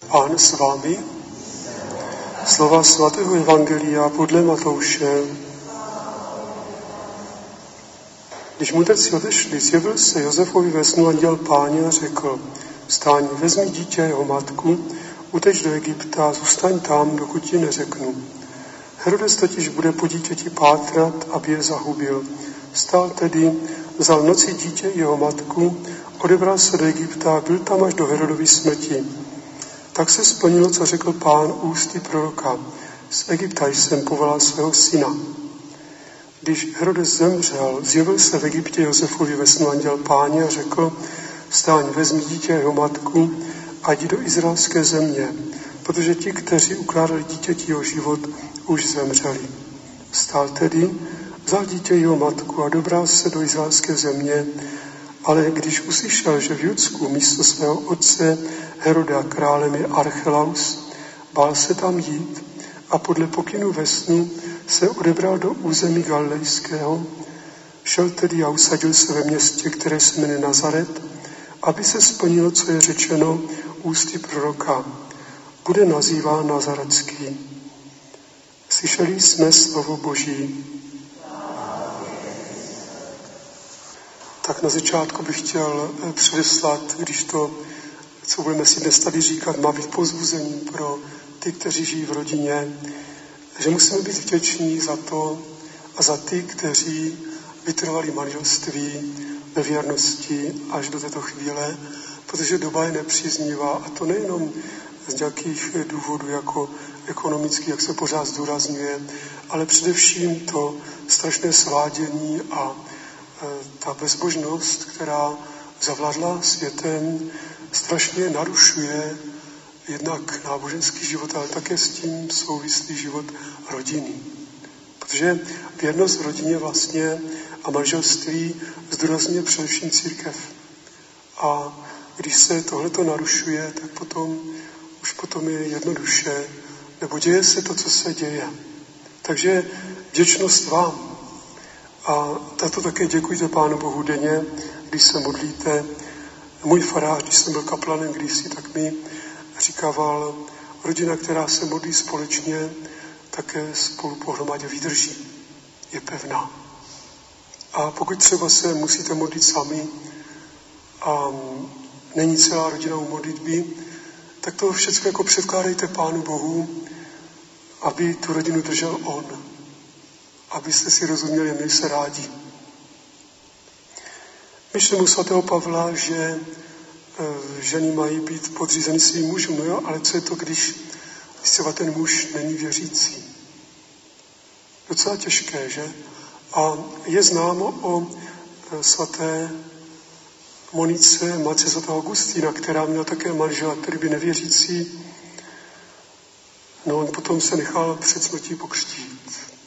Pán s vámi. Slova svatého evangelia podle Matouše. Když mudrci odešli, zjevil se Josefovi ve snu anděl Páně a řekl: Vstaň, vezmi dítě a jeho matku, uteč do Egypta a zůstaň tam, dokud ti neřeknu. Herodes totiž bude po dítěti pátrat, aby je zahubil. Vstal tedy, vzal noci dítě i jeho matku, odebral se do Egypta a byl tam až do Herodovy smrti. Tak se splnilo, co řekl Pán ústy proroka: Z Egypta jsem povolal svého syna. Když Herodes zemřel, zjevil se v Egyptě Josefovi ve snu anděl Páně a řekl: Vstaň, vezmi dítě a jeho matku a jdi do izraelské země, protože ti, kteří ukládali dítěti jeho život, už zemřeli. Vstal tedy, vzal dítě jeho matku a dobral se do izraelské země, ale když uslyšel, že v Judsku místo svého otce Heroda králem je Archelaus, bál se tam jít a podle pokynu ve snu se odebral do území galilejského. Šel tedy a usadil se ve městě, které se jmenuje Nazaret, aby se splnilo, co je řečeno ústy proroka: bude nazýván Nazaretský. Slyšeli jsme slovo Boží. Tak na začátku bych chtěl předeslat, když to, co budeme si dnes tady říkat, má být povzbuzení pro ty, kteří žijí v rodině, že musíme být vděční za to a za ty, kteří vytrvali manželství ve věrnosti až do této chvíle, protože doba je nepříznivá, a to nejenom z nějakých důvodů jako ekonomický, jak se pořád zdůrazňuje, ale především to strašné svádění a ta bezbožnost, která zavládla světem, strašně narušuje jednak náboženský život, ale také s tím souvislý život rodiny. Protože věrnost v rodině vlastně a manželství zdůrazňuje především církev. A když se tohleto narušuje, tak potom je jednoduše, nebo děje se to, co se děje. Takže vděčnost vám. A tato také děkujte Pánu Bohu denně, když se modlíte. Můj farář, když jsem byl kaplanem kdysi, tak mi říkával: rodina, která se modlí společně, také spolu pohromadě vydrží. Je pevná. A pokud třeba se musíte modlit sami a není celá rodina u modlitby, tak to všechno jako předkládejte Pánu Bohu, aby tu rodinu držel On. Abyste si rozuměli a měli se rádi. Myšlím u svatého Pavla, že ženy mají být podřízeny svým mužům. No jo, ale co je to, když třeba ten muž není věřící? Docela těžké, že? A je známo o svaté Monice, matce svatého Augustína, která měla také manžela, který byl nevěřící. No on potom se nechal před smrtí pokřtít.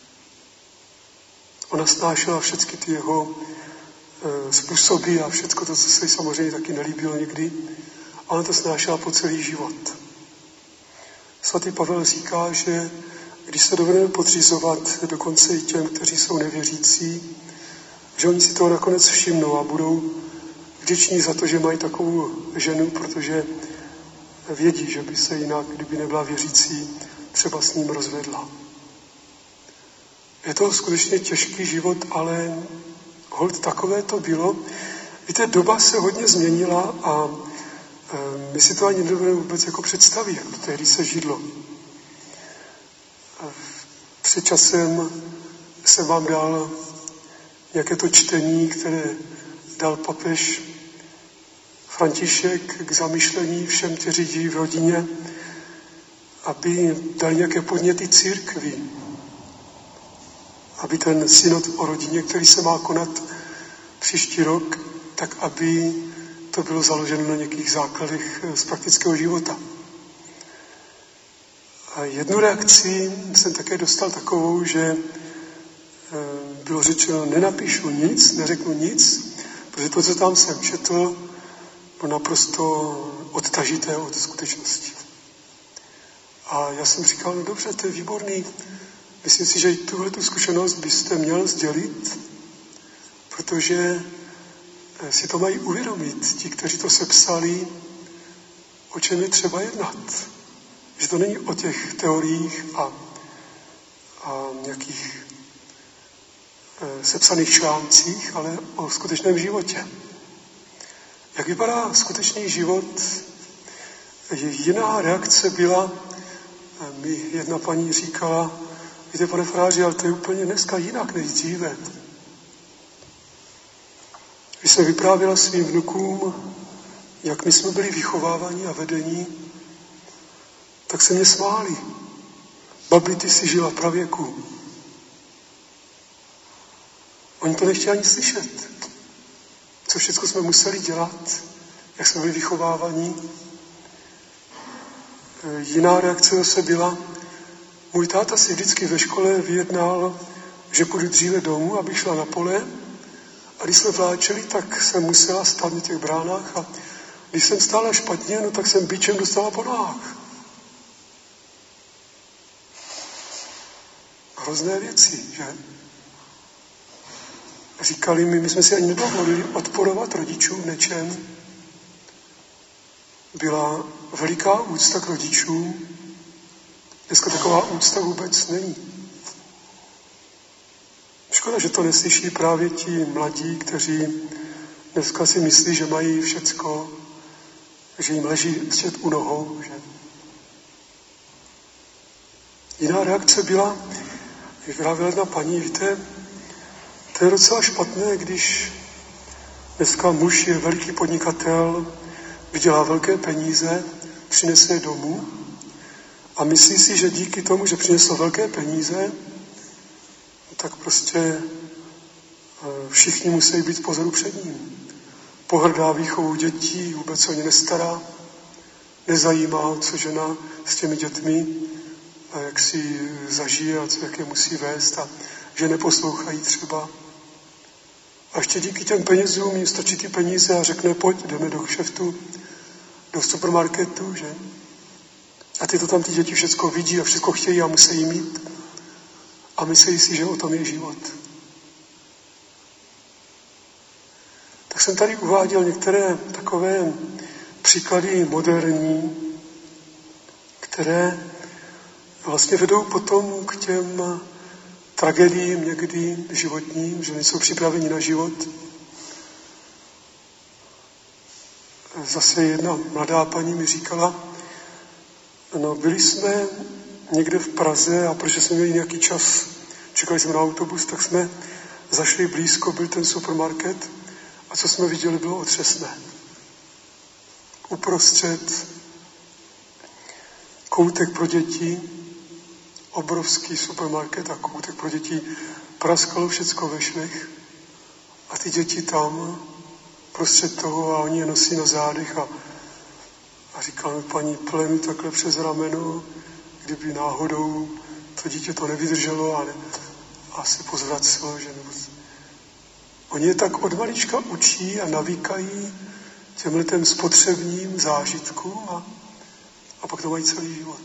Ona snášela všechny ty jeho způsoby a všechno to, co se jí samozřejmě taky nelíbilo někdy. A ona to snášela po celý život. Svatý Pavel říká, že když se dovedeme podřizovat dokonce i těm, kteří jsou nevěřící, že oni si toho nakonec všimnou a budou vděční za to, že mají takovou ženu, protože vědí, že by se jinak, kdyby nebyla věřící, třeba s ním rozvedla. Je to skutečně těžký život, ale holt takové to bylo. Víte, doba se hodně změnila a my si to ani nedovedeme vůbec jako představit, jak to tehdy se židlo. Před časem jsem vám dal nějaké to čtení, které dal papež František k zamyšlení všem, kteří žijí v rodině, aby dali nějaké podněty církvi, aby ten synod o rodině, který se má konat příští rok, tak aby to bylo založeno na nějakých základech z praktického života. A jednu reakci jsem také dostal takovou, že bylo řečeno: nenapíšu nic, neřeknu nic, protože to, co tam jsem četl, bylo naprosto odtažité od skutečnosti. A já jsem říkal: no dobře, to je výborný. Myslím si, že tuhletu zkušenost byste měl sdělit, protože si to mají uvědomit, ti, kteří to sepsali, o čem je třeba jednat. Že to není o těch teoriích a nějakých sepsaných článcích, ale o skutečném životě. Jak vypadá skutečný život? Jiná reakce byla, mi jedna paní říkala, víte, pane faráři, ale to je úplně dneska jinak než dříve. Když jsem vyprávěla svým vnukům, jak my jsme byli vychováváni a vedení, tak se mě smáli. Babi, ty jsi žila pravěku. Oni to nechtěli ani slyšet. Co všechno jsme museli dělat, jak jsme byli vychovávaní. Jiná reakce zase byla, můj táta si vždycky ve škole vyjednal, že půjdu dříve domů, aby šla na pole. A když jsme vláčeli, tak jsem musela stát na těch bránách a když jsem stála špatně, no tak jsem bičem dostala po nohách. Hrozné věci, že? Říkali mi, my jsme si ani nedovolili odporovat rodičům něčem. Byla veliká úcta k rodičům. Dneska taková úcta vůbec není. Škoda, že to neslyší právě ti mladí, kteří dneska si myslí, že mají všecko, že jim leží svět u nohou. Že? Jiná reakce byla, vyprávěla jedna paní, víte, to je docela špatné, když dneska muž je veliký podnikatel, vydělá velké peníze, přinese je domů a myslí si, že díky tomu, že přinesl velké peníze, tak prostě všichni musí být v pozoru před ním. Pohrdá výchovou dětí, vůbec o ně nestará, nezajímá, co žena s těmi dětmi a jak si zažije a jak je musí vést a že neposlouchají třeba. A ještě díky těm penězům jim stačí ty peníze a řekne, pojď, jdeme do kšeftu, do supermarketu, že? A ty to tam ty děti všecko vidí a všecko chtějí a musí mít. A myslí si, že o tom je život. Tak jsem tady uváděl některé takové příklady moderní, které vlastně vedou potom k těm tragédiím někdy životním, že nejsou připraveni na život. Zase jedna mladá paní mi říkala, no byli jsme někde v Praze a protože jsme měli nějaký čas, čekali jsme na autobus, tak jsme zašli blízko, byl ten supermarket a co jsme viděli, bylo otřesné. Uprostřed koutek pro děti, obrovský supermarket a koutek pro děti, praskalo všecko ve švech a ty děti tam prostřed toho a oni je nosí na zádech a říkala mi paní, plenu takhle přes rameno, kdyby náhodou to dítě to nevydrželo a asi pozvracelo, že nebo... Oni je tak od malička učí a navíkají těmhletem spotřebním zážitku a pak to mají celý život.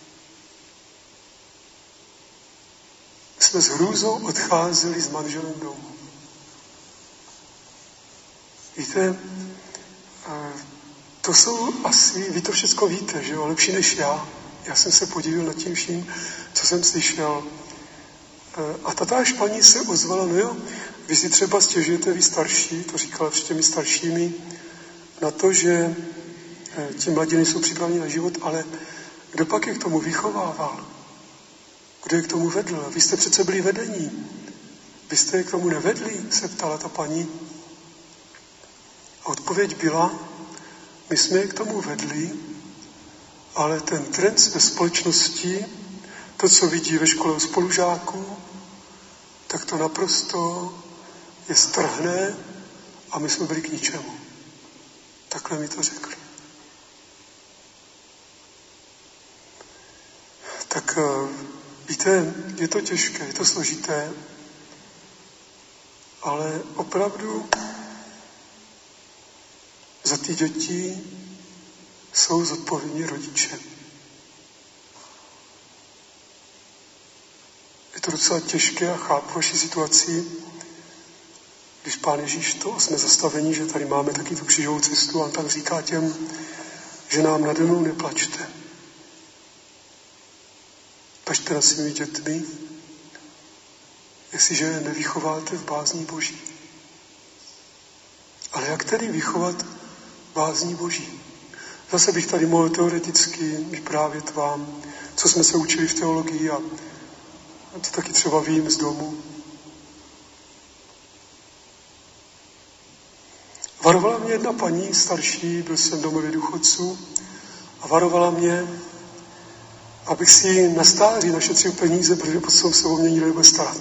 My jsme s hrůzou odcházeli s manželem domů. Víte, to jsou asi, vy to všechno víte, že jo, lepší než já. Já jsem se podíval nad tím vším, co jsem slyšel. A tatáž paní se ozvala, no jo, vy si třeba stěžujete, vy starší, to říkala před těmi staršími, na to, že ti mladí nejsou připraveni na život, ale kdo pak je k tomu vychovával? Kdo je k tomu vedl? Vy jste přece byli vedení. Vy jste je k tomu nevedli, se ptala ta paní. A odpověď byla, my jsme je k tomu vedli, ale ten trend ve společnosti, to, co vidí ve škole u spolužáků, tak to naprosto je strhné a my jsme byli k ničemu. Takhle mi to řekli. Tak víte, je to těžké, je to složité, ale opravdu za ty děti jsou zodpovědní rodiče. Je to docela těžké a chápu vaši situaci, když Pán Ježíš to jsme zastavení, že tady máme taky tu křížovou cestu a on tak říká těm že nám nade mnou neplačte. Plačte nad svými dětmi, jestliže je nevychováte v bázní Boží. Ale jak tedy vychovat bázní Boží? Zase bych tady mohl teoreticky vyprávět vám, co jsme se učili v teologii a to taky třeba vím z domu. Varovala mě jedna paní starší, byl jsem v domově důchodců, a varovala mě, abych si na stáří našetřil peníze, protože potom se o mě nikdo nebude starat.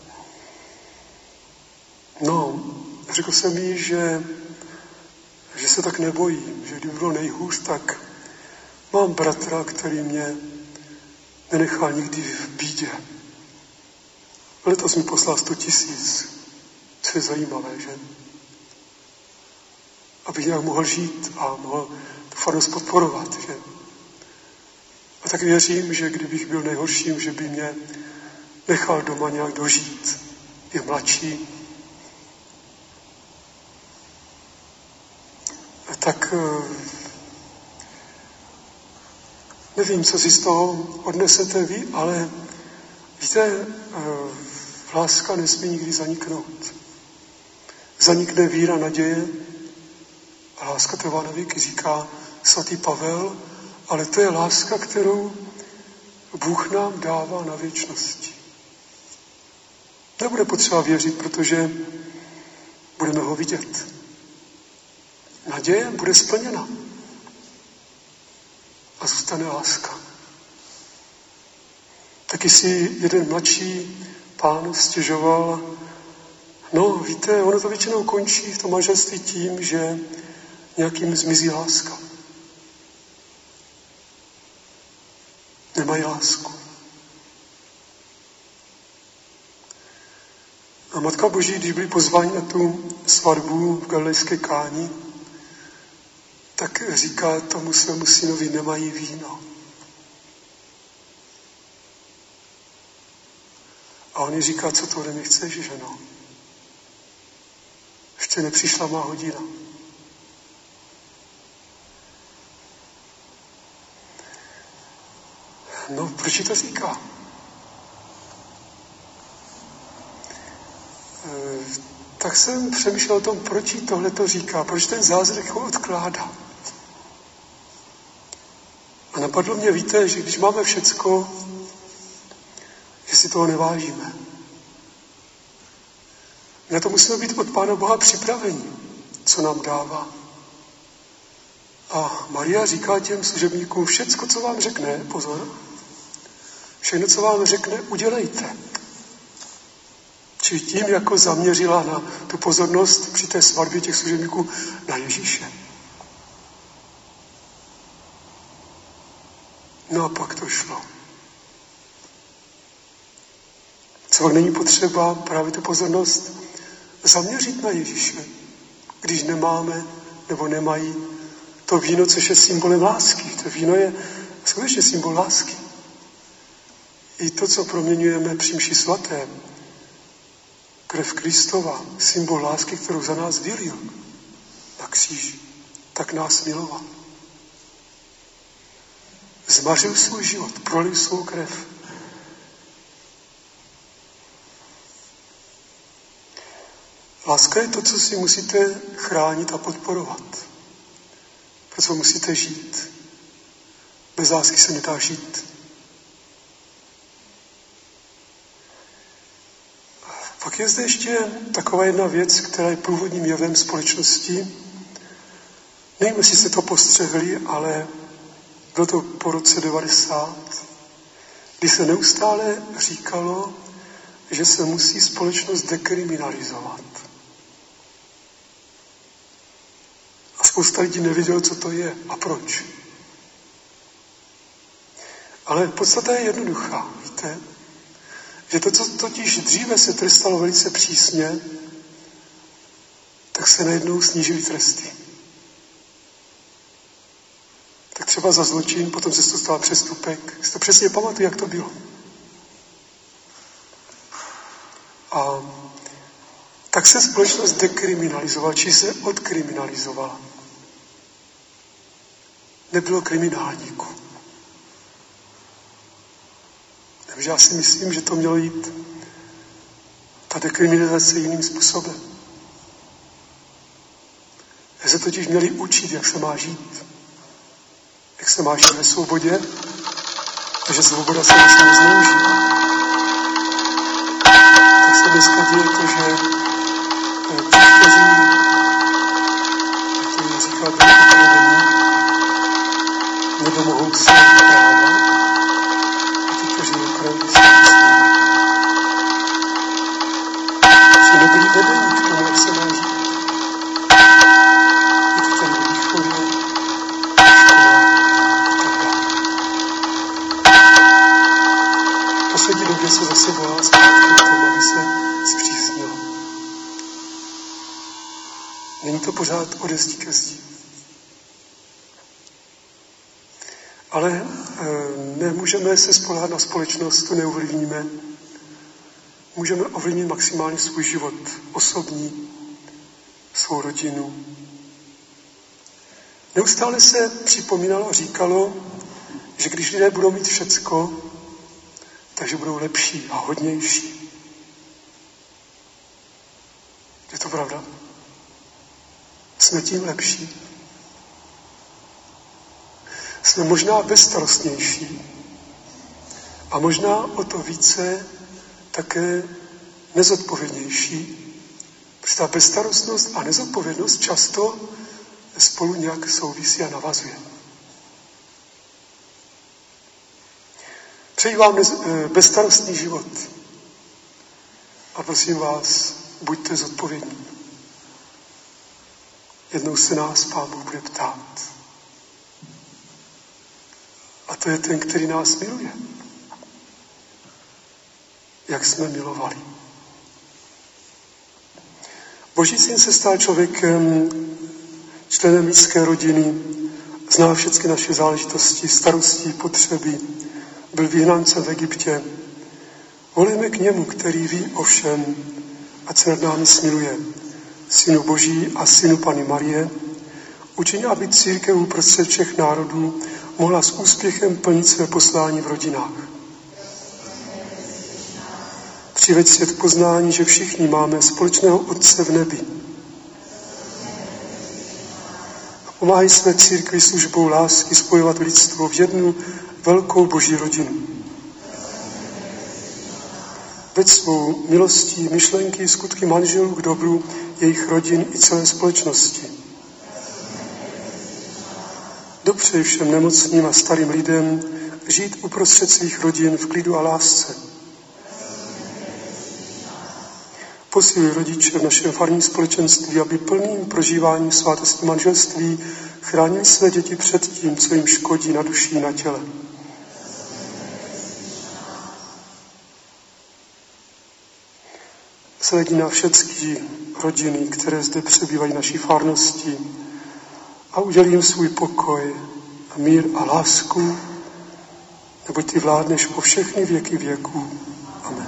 No, řekl jsem jí, že se tak nebojím, že kdyby bylo nejhůř, tak mám bratra, který mě nenechal nikdy v bídě. Letos mi poslal 100 000, co je zajímavé, že? Abych nějak mohl žít a mohl tu farnost podporovat, že? A tak věřím, že kdybych byl nejhorším, že by mě nechal doma nějak dožít. Je mladší. A tak nevím, co si z toho odnesete vy, ale víte, láska nesmí nikdy zaniknout. Zanikne víra, naděje a láska trvá na věky, říká svatý Pavel, ale to je láska, kterou Bůh nám dává na věčnosti. Nebude potřeba věřit, protože budeme ho vidět. Naděje bude splněna. A zůstane láska. Taky si jeden mladší pán stěžoval, no víte, ono to většinou končí v tom manželství tím, že nějakým zmizí láska. Nemají lásku. A Matka Boží, když byli pozváni na tu svatbu v Galilejské Káni, tak říká tomu svému synovi, nemají víno. A on jí říká, co to ode mě chceš, ženo? Ještě nepřišla má hodina. No, proč to říká? Tak jsem přemýšlel o tom, proč jí tohle to říká, proč ten zázrak ho odkládá. A napadlo mě, víte, že když máme všecko, že si toho nevážíme. Na to musíme být od Pána Boha připraveni, co nám dává. A Maria říká těm služebníkům, všecko, co vám řekne, pozor, všechno, co vám řekne, udělejte. Čili tím, jako zaměřila na tu pozornost při té svatbě těch služebníků na Ježíše. No a pak to šlo. Co pak není potřeba právě tu pozornost zaměřit na Ježíše, když nemáme nebo nemají to víno, což je symbolem lásky. To víno je skutečně symbol lásky. I to, co proměňujeme při mši svaté, krev Kristova, symbol lásky, kterou za nás vylil na kříži, tak nás miloval. Zmařil svůj život, prolil svou krev. Láska je to, co si musíte chránit a podporovat. Pro co musíte žít. Bez lásky se nedá žít. Pak je zde ještě taková jedna věc, která je průvodním jevem společnosti. Nevím, jestli jste to postřehli, ale bylo to po roce 90, kdy se neustále říkalo, že se musí společnost dekriminalizovat. A spousta lidí nevědělo, co to je a proč. Ale podstata je jednoduchá, víte? Že to, co totiž dříve se trestalo velice přísně, tak se najednou snížily tresty. Tak třeba za zločin, potom se to stalo přestupek. Si to přesně pamatuju, jak to bylo. A tak se společnost dekriminalizovala, či se odkriminalizovala. nebylo kriminálníků. Takže já si myslím, že to mělo jít ta dekriminalizace jiným způsobem. Že se totiž měli učit, jak se má žít. Jak se má žít ve svobodě a že svoboda se nesmí zneužít. Tak se dneska děje to, že ti, kteří, jak to říká Duch, nedomohou se práva a ti, kteří opravdu se myslí. Že nebyli vedení k tomu, jak se má žít. Je to tady ve výchově, v poslední době se zase volá zpátky k tomu, aby se zpřísnilo. Není to pořád ode zdí ke zdi. Ale nemůžeme se spoléhat na společnost, to neovlivníme. Můžeme ovlivnit maximálně svůj život osobní, svou rodinu. Neustále se připomínalo a říkalo, že když lidé budou mít všecko, takže budou lepší a hodnější. Je to pravda? Jsme tím lepší. Jsme možná bezstarostnější a možná o to více také nezodpovědnější, protože ta bezstarostnost a nezodpovědnost často spolu nějak souvisí a navazuje. Přeji vám bezstarostný život a prosím vás, buďte zodpovědní. Jednou se nás Pán Bůh bude ptát. A to je ten, který nás miluje. Jak jsme milovali. Boží syn se stal člověkem, členem lidské rodiny, znal všechny naše záležitosti, starosti, potřeby, byl vyhnancem v Egyptě. Volíme k němu, který ví o všem, ať se nad námi smiluje. Synu Boží a synu Panny Marie, učiň, aby církev uprostřed všech národů mohla s úspěchem plnit své poslání v rodinách. Přiveď svět poznání, že všichni máme společného Otce v nebi. Pomáhej své církvi službou lásky spojovat lidstvo v jednu velkou Boží rodinu. Veď svou milostí, myšlenky, skutky manželů k dobru jejich rodin i celé společnosti. Dopřej všem nemocným a starým lidem žít uprostřed svých rodin v klidu a lásce. Posíluj rodiče v našem farním společenství, aby plným prožíváním svátosti manželství chránili své děti před tím, co jim škodí na duši i na těle. Zhlédni na všechny rodiny, které zde přebývají naší farnosti a udělí jim svůj pokoj a mír a lásku, neboť ty vládneš po všechny věky věků. Amen.